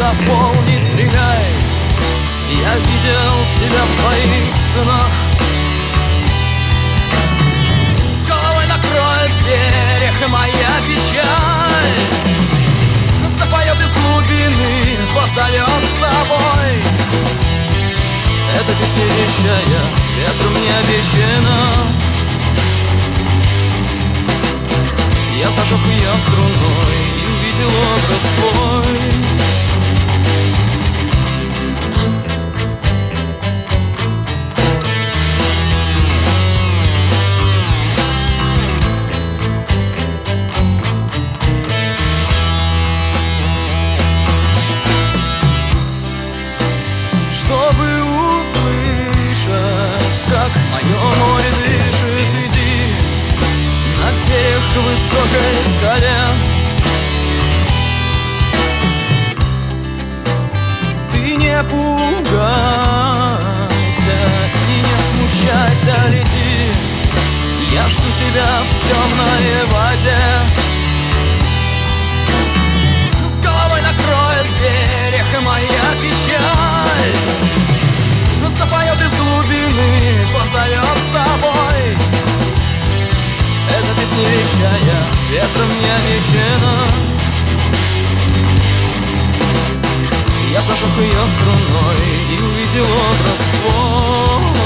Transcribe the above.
заполнить, стреляй. Я видел себя в твоих снах. С головой накроет берег моя печаль, запоет из глубины, позовет с собой. Эта песня вещая, ветру мне обещана. Я зажег ее струной и увидел образ твой. Чтобы услышать, как мое море дышит, иди на берег к высокой скале. Ты не пугайся и не смущайся, лети. Я жду тебя в темной воде. С головой накроет берег моя печаль, запоет из глубины, позовет с собой. Эта песня вещая, ветром не обещана. Я зажег ее струной и увидел образ твой.